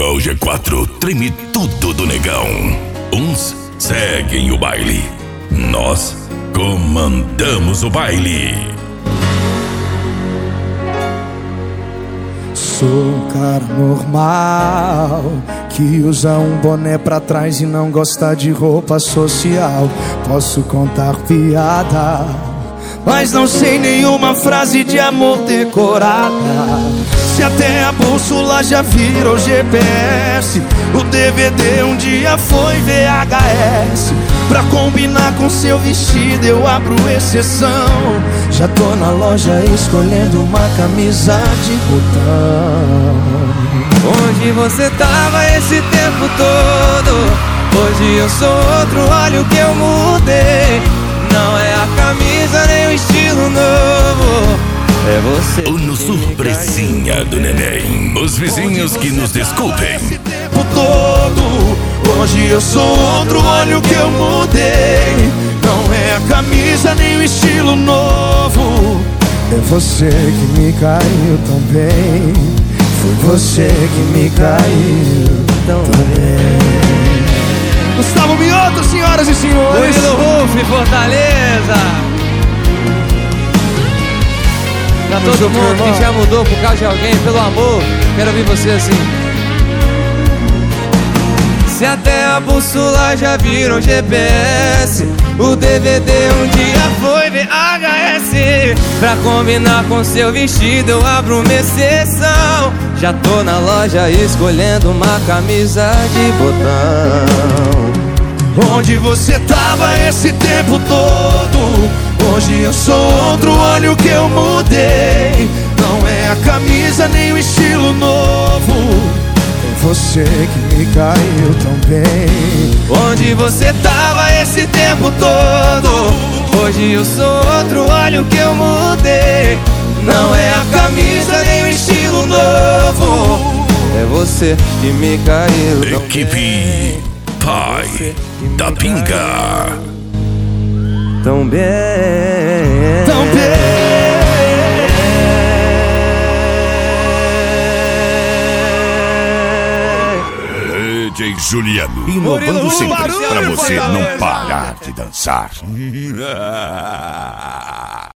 Portugal G4 treme tudo do negão. Uns seguem o baile, nós comandamos o baile. Sou um cara normal que usa um boné pra trás e não gosta de roupa social. Posso contar piada, mas não sei nenhuma frase de amor decorada. Se até a bússola já virou GPS, o DVD um dia foi VHS. Pra combinar com seu vestido eu abro exceção. Já tô na loja escolhendo uma camisa de botão. Onde você tava esse tempo todo? Hoje eu sou outro, olha o que eu mudei. Não é a camisa nem o estilo novo, é você. No surpresinha do neném. Os vizinhos que nos desculpem. Esse tempo todo, hoje eu sou outro, olha o que eu mudei. Não é a camisa nem o estilo novo, é você que me caiu tão bem. Foi você que me caiu tão bem. Gustavo Mioto, senhoras e senhores. Murilo Ruf, Fortaleza. Pra todo mundo que já mudou por causa de alguém, pelo amor, quero ouvir você assim. Se até a bússola já virou GPS, o DVD um dia foi VHS. Pra combinar com seu vestido eu abro uma exceção. Já tô na loja escolhendo uma camisa de botão. Onde você tava esse tempo todo? Hoje eu sou outro, olha o que eu mudei. Não é a camisa nem o estilo novo, é você que me caiu tão bem. Onde você tava esse tempo todo? Hoje eu sou outro, olha o que eu mudei. Não é a camisa nem o estilo novo, é você que me caiu tão Equipe Pai da Pinga. tão bem. Tão bem. DJ Juliano, inovando sempre pra você não parar de dançar.